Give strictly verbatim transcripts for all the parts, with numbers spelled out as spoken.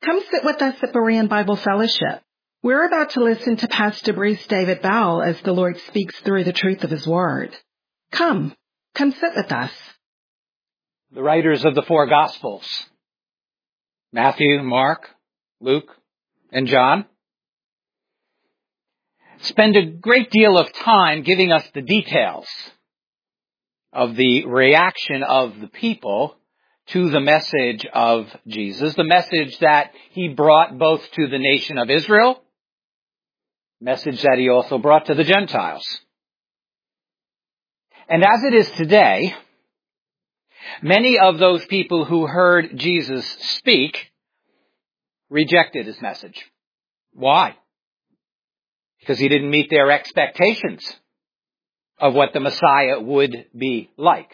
Come sit with us at Berean Bible Fellowship. We're about to listen to Pastor Bruce David Bell as the Lord speaks through the truth of His Word. Come, come sit with us. The writers of the four Gospels, Matthew, Mark, Luke, and John, spend a great deal of time giving us the details of the reaction of the people to the message of Jesus, the message that He brought both to the nation of Israel, message that He also brought to the Gentiles. And as it is today, many of those people who heard Jesus speak rejected His message. Why? Because He didn't meet their expectations of what the Messiah would be like.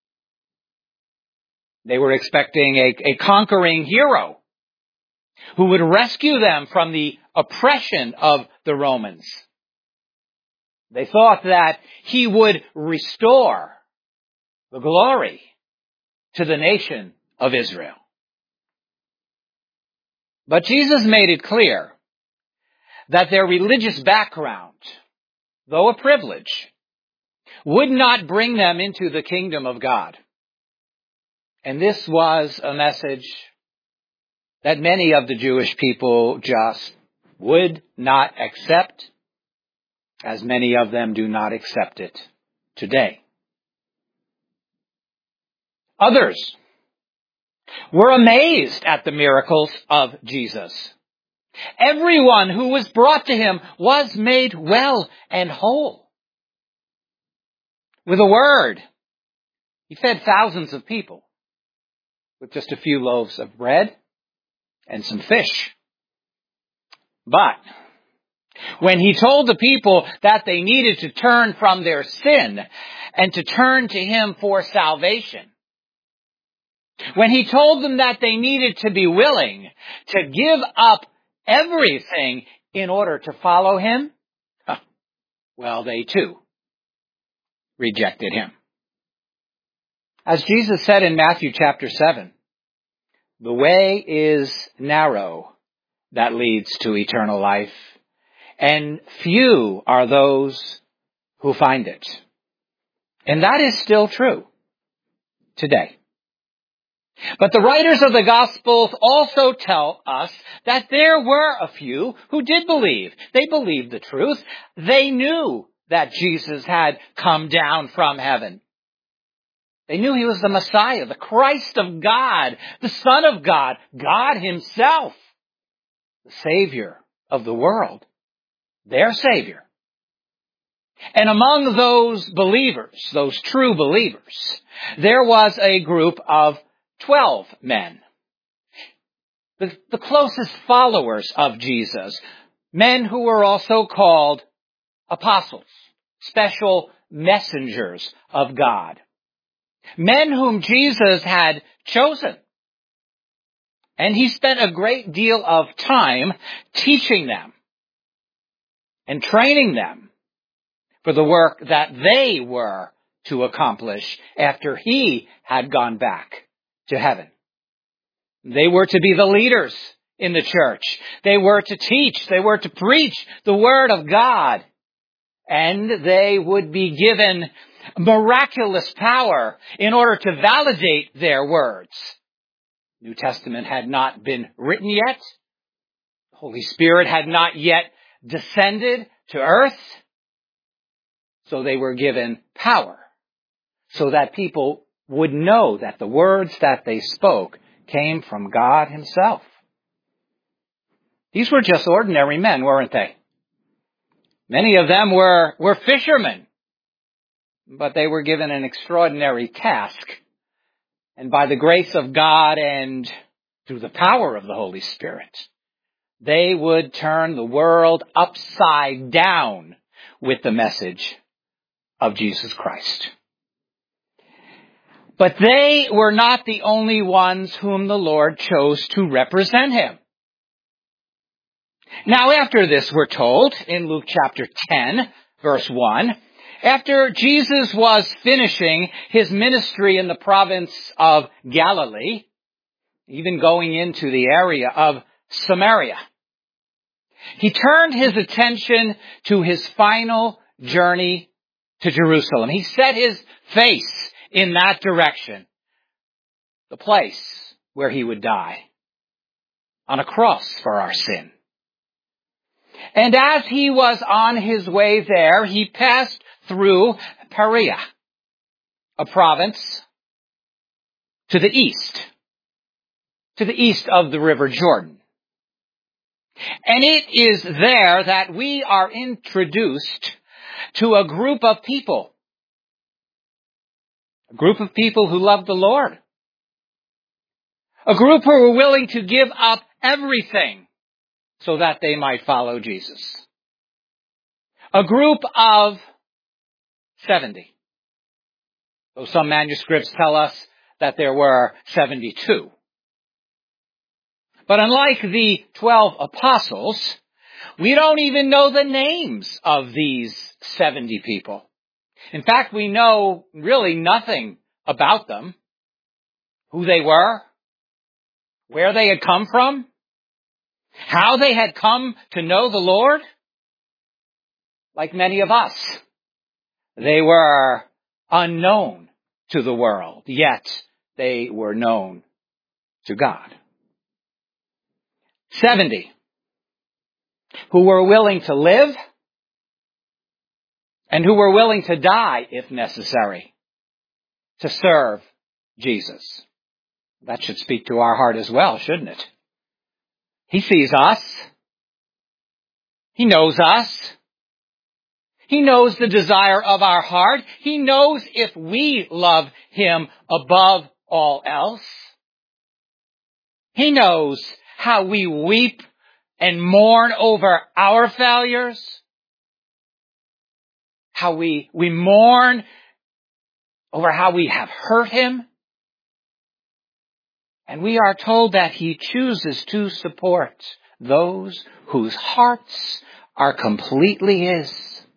They were expecting a, a conquering hero who would rescue them from the oppression of the Romans. They thought that He would restore the glory to the nation of Israel. But Jesus made it clear that their religious background, though a privilege, would not bring them into the kingdom of God. And this was a message that many of the Jewish people just would not accept, as many of them do not accept it today. Others were amazed at the miracles of Jesus. Everyone who was brought to Him was made well and whole. With a word, He fed thousands of people with just a few loaves of bread and some fish. But when He told the people that they needed to turn from their sin and to turn to Him for salvation, when He told them that they needed to be willing to give up everything in order to follow Him, well, they too rejected Him. As Jesus said in Matthew chapter seven, the way is narrow that leads to eternal life, and few are those who find it. And that is still true today. But the writers of the Gospels also tell us that there were a few who did believe. They believed the truth. They knew that Jesus had come down from heaven. They knew He was the Messiah, the Christ of God, the Son of God, God Himself, the Savior of the world, their Savior. And among those believers, those true believers, there was a group of twelve men, the, the closest followers of Jesus, men who were also called apostles, special messengers of God. Men whom Jesus had chosen. And He spent a great deal of time teaching them and training them for the work that they were to accomplish after He had gone back to heaven. They were to be the leaders in the church. They were to teach. They were to preach the Word of God. And they would be given miraculous power in order to validate their words. New Testament had not been written yet. The Holy Spirit had not yet descended to earth. So they were given power so that people would know that the words that they spoke came from God Himself. These were just ordinary men, weren't they? Many of them were, were fishermen. But they were given an extraordinary task. And by the grace of God and through the power of the Holy Spirit, they would turn the world upside down with the message of Jesus Christ. But they were not the only ones whom the Lord chose to represent Him. Now after this, we're told in Luke chapter ten, verse one, after Jesus was finishing His ministry in the province of Galilee, even going into the area of Samaria. He turned his attention to his final journey to Jerusalem. He set his face in that direction, the place where he would die on a cross for our sin. And as he was on his way there, he passed through Perea, a province to the east, to the east of the River Jordan. And it is there that we are introduced to a group of people, a group of people who love the Lord, a group who were willing to give up everything so that they might follow Jesus. A group of seventy. Though some manuscripts tell us that there were seventy-two. But unlike the twelve apostles, we don't even know the names of these seventy people. In fact, we know really nothing about them, who they were, where they had come from, how they had come to know the Lord. Like many of us, they were unknown to the world, yet they were known to God. Seventy who were willing to live and who were willing to die if necessary to serve Jesus. That should speak to our heart as well, shouldn't it? He sees us. He knows us. He knows the desire of our heart. He knows if we love him above all else. He knows how we weep and mourn over our failures. How we, we mourn over how we have hurt him. And we are told that he chooses to support those whose hearts are completely his.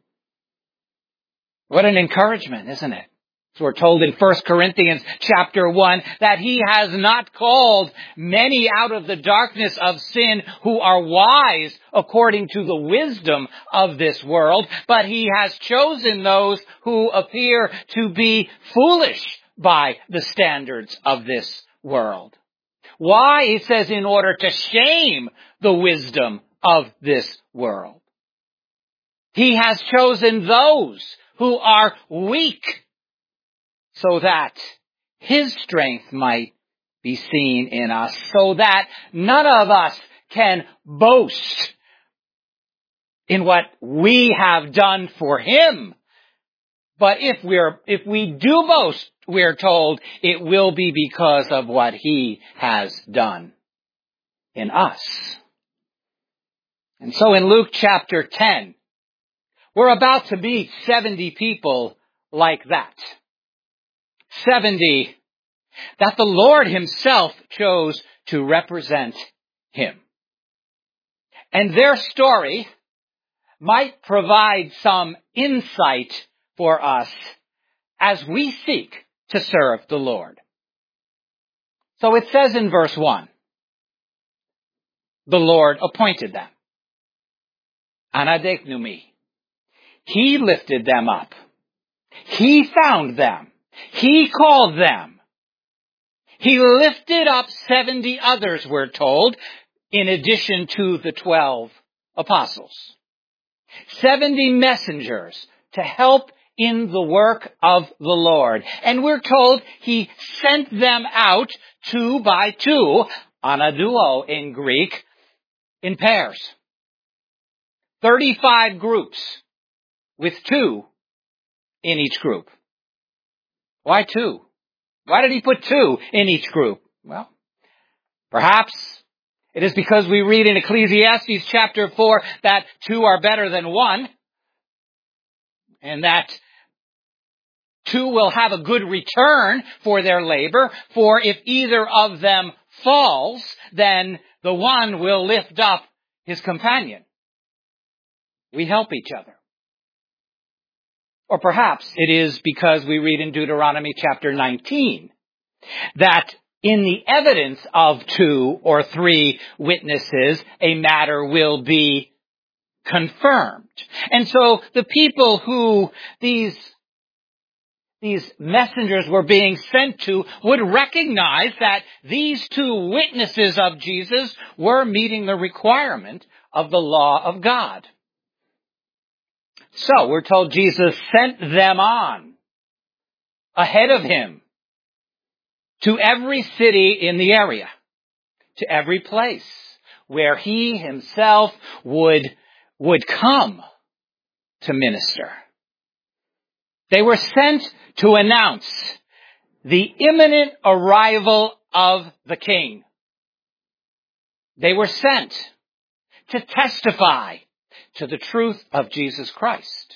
What an encouragement, isn't it? So we're told in First Corinthians chapter one that he has not called many out of the darkness of sin who are wise according to the wisdom of this world, but he has chosen those who appear to be foolish by the standards of this world. Why? He says, in order to shame the wisdom of this world. He has chosen those who are weak so that his strength might be seen in us, so that none of us can boast in what we have done for him. But if we're, if we do boast, we're told it will be because of what he has done in us. And so in Luke chapter ten, we're about to meet seventy people like that. seventy that the Lord himself chose to represent him. And their story might provide some insight for us as we seek to serve the Lord. So it says in verse one, the Lord appointed them. Anadeknumi. He lifted them up. He found them. He called them. He lifted up seventy others, we're told, in addition to the twelve apostles. seventy messengers to help in the work of the Lord. And we're told he sent them out two by two, anaduo in Greek, in pairs. thirty-five groups with two in each group. Why two? Why did he put two in each group? Well, perhaps it is because we read in Ecclesiastes chapter four that two are better than one, and that two will have a good return for their labor, for if either of them falls, then the one will lift up his companion. We help each other. Or perhaps it is because we read in Deuteronomy chapter nineteen that in the evidence of two or three witnesses, a matter will be confirmed. And so the people who these, these messengers were being sent to would recognize that these two witnesses of Jesus were meeting the requirement of the law of God. So we're told Jesus sent them on ahead of him to every city in the area, to every place where he himself would, would come to minister. They were sent to announce the imminent arrival of the King. They were sent to testify to the truth of Jesus Christ.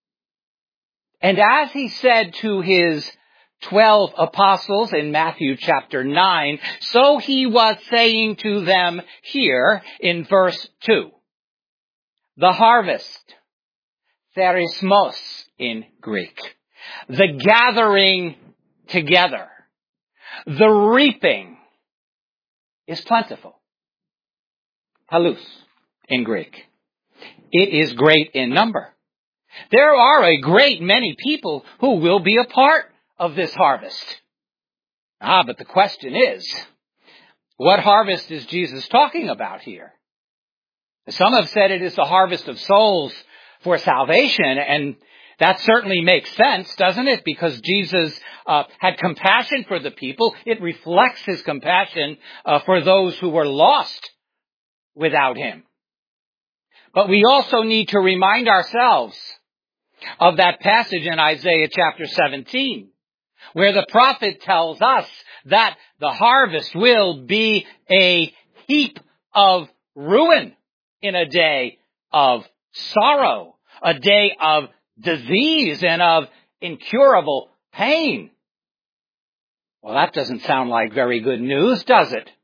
And as he said to his twelve apostles in Matthew chapter nine, so he was saying to them here in verse two. The harvest, therismos in Greek, the gathering together, the reaping is plentiful. Halus in Greek. It is great in number. There are a great many people who will be a part of this harvest. Ah, but the question is, what harvest is Jesus talking about here? Some have said it is the harvest of souls for salvation, and that certainly makes sense, doesn't it? Because Jesus uh, had compassion for the people. It reflects his compassion uh, for those who were lost without him. But we also need to remind ourselves of that passage in Isaiah chapter seventeen, where the prophet tells us that the harvest will be a heap of ruin in a day of sorrow, a day of disease and of incurable pain. Well, that doesn't sound like very good news, does it?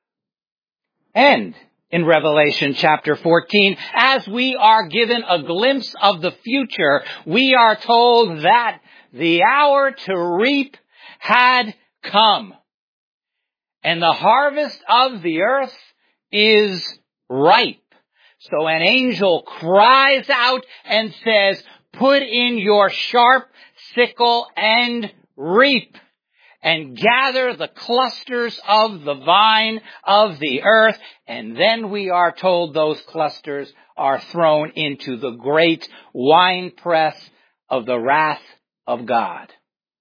And in Revelation chapter fourteen, as we are given a glimpse of the future, we are told that the hour to reap had come, and the harvest of the earth is ripe. So an angel cries out and says, put in your sharp sickle and reap, and gather the clusters of the vine of the earth. And then we are told those clusters are thrown into the great winepress of the wrath of God.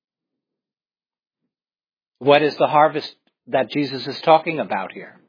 What is the harvest that Jesus is talking about here?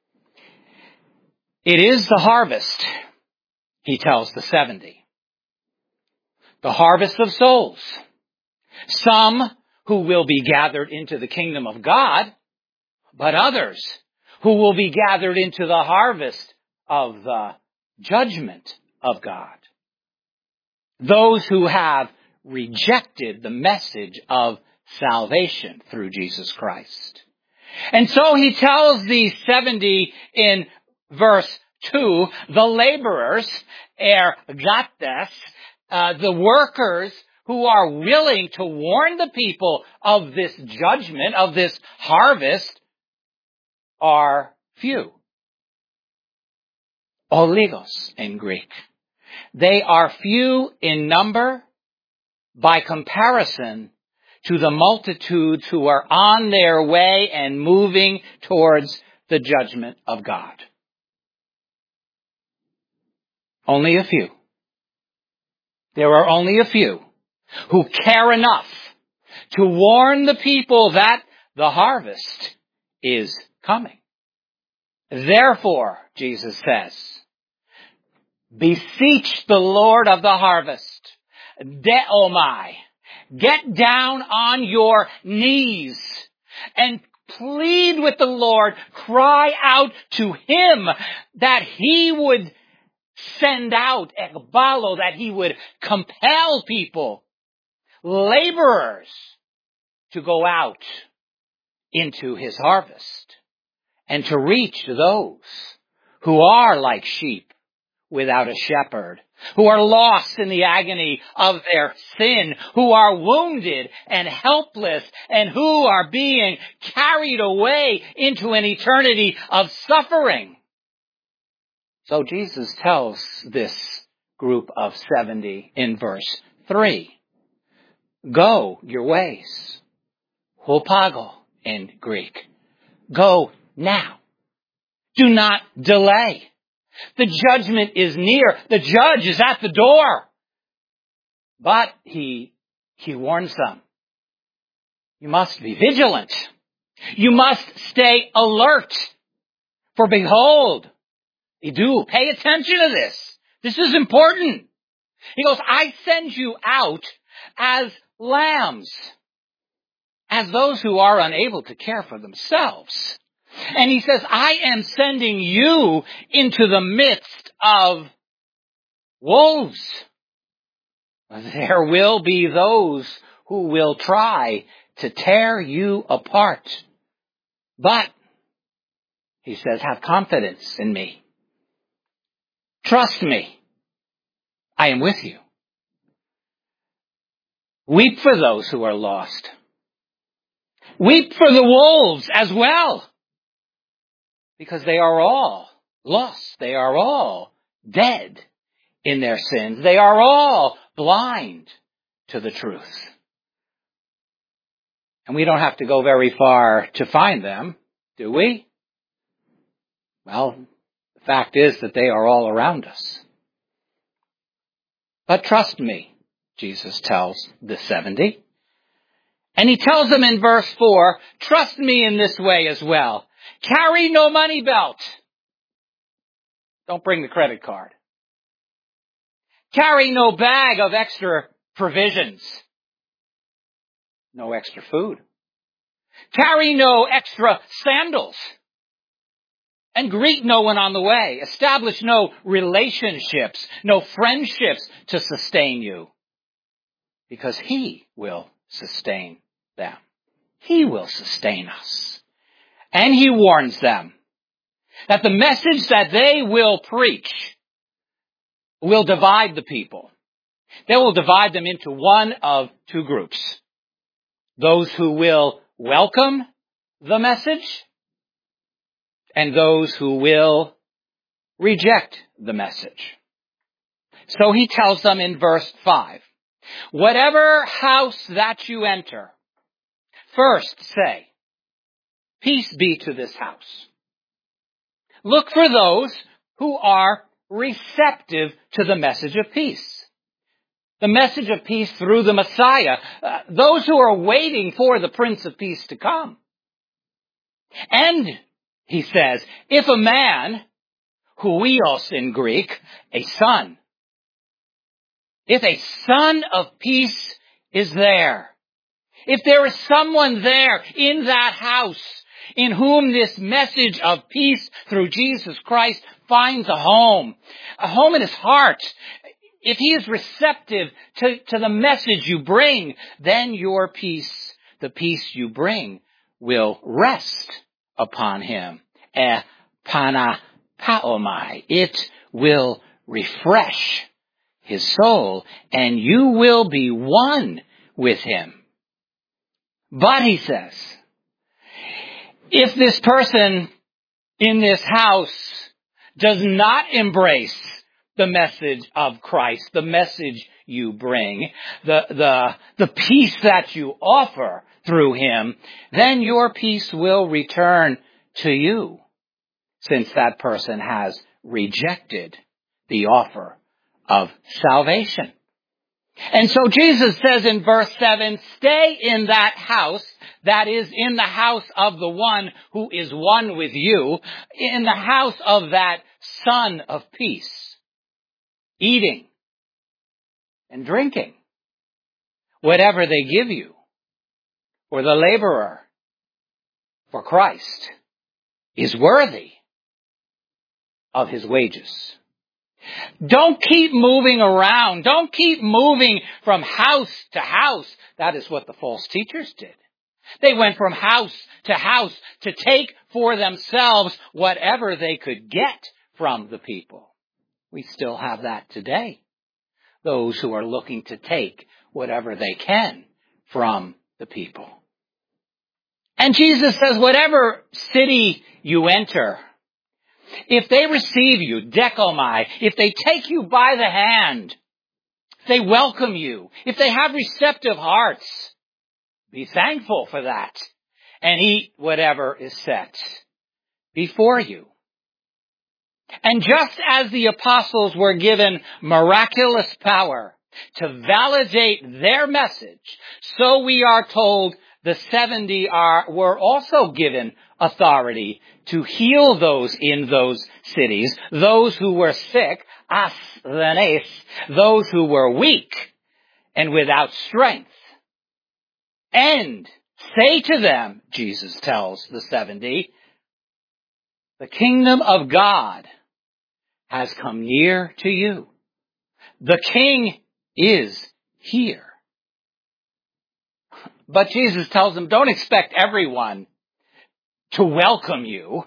It is the harvest, he tells the seventy. The harvest of souls. Some who will be gathered into the kingdom of God, but others who will be gathered into the harvest of the judgment of God. Those who have rejected the message of salvation through Jesus Christ. And so he tells these seventy in verse two, the laborers, ergates, uh, the workers who are willing to warn the people of this judgment, of this harvest, are few. Oligos in Greek. They are few in number by comparison to the multitudes who are on their way and moving towards the judgment of God. Only a few. There are only a few who care enough to warn the people that the harvest is coming. Therefore, Jesus says, beseech the Lord of the harvest, deomai, get down on your knees and plead with the Lord, cry out to him that he would send out ekbalo, that he would compel people, laborers, to go out into his harvest and to reach those who are like sheep without a shepherd, who are lost in the agony of their sin, who are wounded and helpless, and who are being carried away into an eternity of suffering. So Jesus tells this group of seventy in verse three, go your ways. Hupago in Greek. Go now. Do not delay. The judgment is near. The judge is at the door. But he, he warns them. You must be vigilant. You must stay alert. For behold, do pay attention to this. This is important. He goes, I send you out as lambs, as those who are unable to care for themselves. And he says, I am sending you into the midst of wolves. There will be those who will try to tear you apart. But, he says, have confidence in me. Trust me. I am with you. Weep for those who are lost. Weep for the wolves as well. Because they are all lost. They are all dead in their sins. They are all blind to the truth. And we don't have to go very far to find them, do we? Well, the fact is that they are all around us. But trust me, Jesus tells the seventy. And he tells them in verse four, trust me in this way as well. Carry no money belt. Don't bring the credit card. Carry no bag of extra provisions. No extra food. Carry no extra sandals. And greet no one on the way. Establish no relationships, no friendships to sustain you. Because he will sustain them. He will sustain us. And he warns them that the message that they will preach will divide the people. They will divide them into one of two groups. Those who will welcome the message and those who will reject the message. So he tells them in verse five, whatever house that you enter, first say, peace be to this house. Look for those who are receptive to the message of peace. The message of peace through the Messiah. Uh, those who are waiting for the Prince of Peace to come. And, he says, if a man, huios in Greek, a son, if a son of peace is there, if there is someone there in that house in whom this message of peace through Jesus Christ finds a home, a home in his heart, if he is receptive to, to the message you bring, then your peace, the peace you bring, will rest upon him. E pana paomai. It will refresh his soul, and you will be one with him. But, he says, if this person in this house does not embrace the message of Christ, the message you bring, the, the, the peace that you offer through him, then your peace will return to you, since that person has rejected the offer of salvation. And so Jesus says in verse seven, stay in that house, that is in the house of the one who is one with you, in the house of that Son of Peace, eating and drinking whatever they give you, for the laborer for Christ is worthy of his wages. Don't keep moving around. Don't keep moving from house to house. That is what the false teachers did. They went from house to house to take for themselves whatever they could get from the people. We still have that today. those who are looking to take whatever they can from the people. And Jesus says, whatever city you enter, if they receive you, dekomai, if they take you by the hand, if they welcome you, if they have receptive hearts, be thankful for that and eat whatever is set before you. And just as the apostles were given miraculous power to validate their message, so we are told the seventy are, were also given authority to heal those in those cities, those who were sick, asthenes, those who were weak and without strength. And say to them, Jesus tells the seventy, the kingdom of God has come near to you. The king is here. But Jesus tells them, don't expect everyone to welcome you.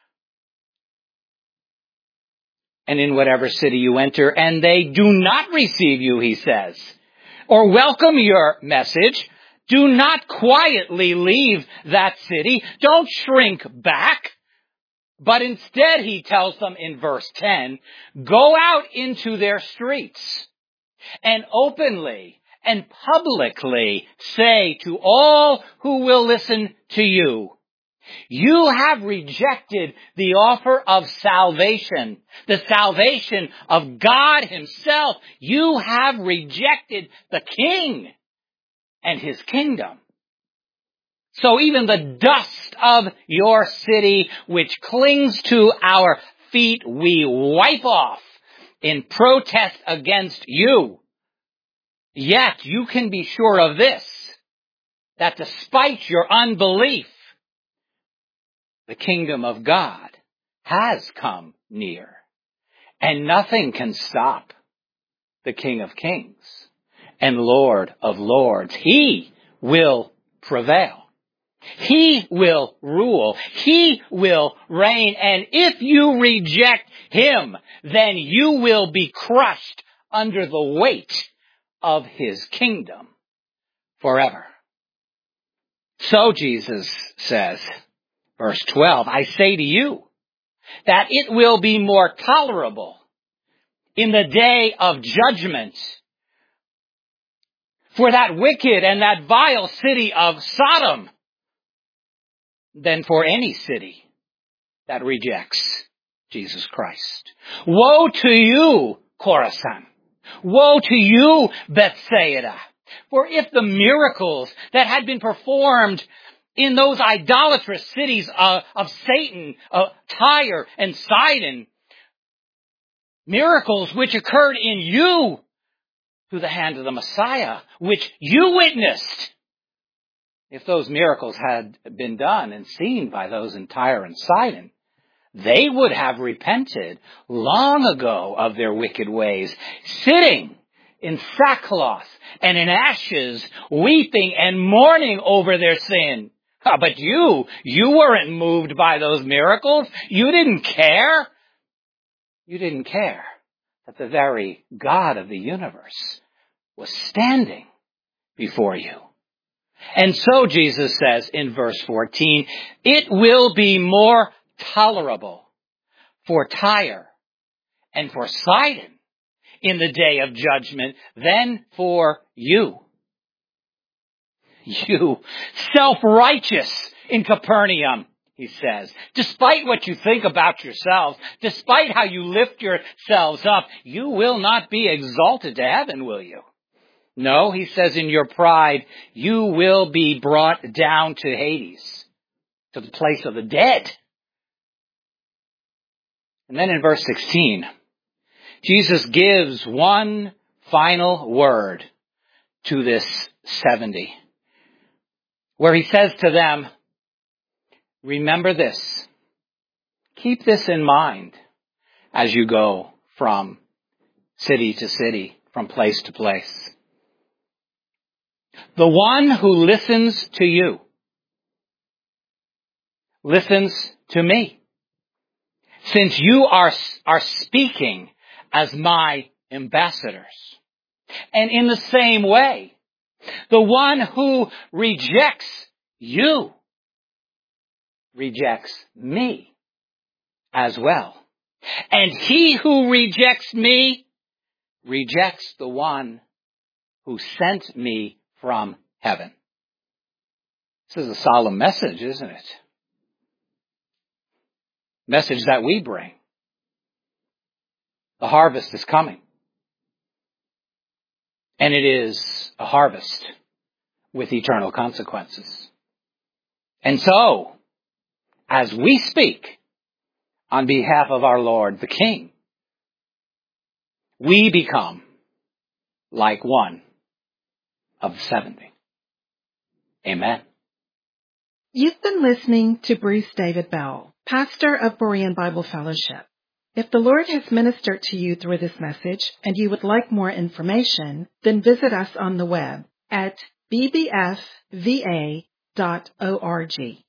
And in whatever city you enter, and they do not receive you, he says, or welcome your message, do not quietly leave that city. Don't shrink back. But instead, he tells them in verse ten, go out into their streets and openly and publicly say to all who will listen to you, you have rejected the offer of salvation, the salvation of God himself. You have rejected the king and his kingdom. So even the dust of your city, which clings to our feet, we wipe off in protest against you. Yet you can be sure of this, that despite your unbelief, the kingdom of God has come near, and nothing can stop the King of Kings and Lord of Lords. He will prevail. He will rule. He will reign. And if you reject him, then you will be crushed under the weight of his kingdom forever. So Jesus says, verse twelve, I say to you that it will be more tolerable in the day of judgment for that wicked and that vile city of Sodom than for any city that rejects Jesus Christ. Woe to you, Chorazin! Woe to you, Bethsaida! For if the miracles that had been performed in those idolatrous cities uh, of Satan, uh, Tyre and Sidon, miracles which occurred in you through the hand of the Messiah, which you witnessed, if those miracles had been done and seen by those in Tyre and Sidon, they would have repented long ago of their wicked ways, sitting in sackcloth and in ashes, weeping and mourning over their sin. But you, you weren't moved by those miracles. You didn't care. You didn't care that the very God of the universe was standing before you. And so Jesus says in verse fourteen, it will be more tolerable for Tyre and for Sidon in the day of judgment than for you. You self-righteous in Capernaum, he says, despite what you think about yourselves, despite how you lift yourselves up, you will not be exalted to heaven, will you? No, he says, in your pride, you will be brought down to Hades, to the place of the dead. And then in verse sixteen, Jesus gives one final word to this seventy, where he says to them, remember this, keep this in mind as you go from city to city, from place to place. The one who listens to you listens to me, since you are, are speaking as my ambassadors. And in the same way, the one who rejects you rejects me as well. And he who rejects me rejects the one who sent me from heaven. This is a solemn message, isn't it? Message that we bring. The harvest is coming. And it is a harvest with eternal consequences. And so, as we speak on behalf of our Lord the King, we become like one of the seventy. Amen. You've been listening to Bruce David Bell, pastor of Berean Bible Fellowship. If the Lord has ministered to you through this message and you would like more information, then visit us on the web at b b f v a dot org.